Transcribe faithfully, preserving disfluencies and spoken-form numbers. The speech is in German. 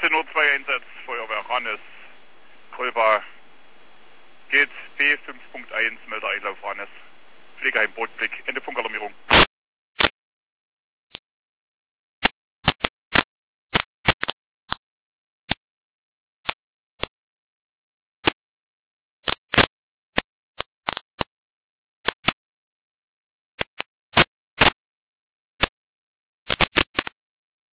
null zwei Einsatz, Feuerwehr Rannes, Kolba, geht B fünf Punkt eins, Melder Einlauf Rannes, Pflegeheim Bootblick, Ende Funkalarmierung.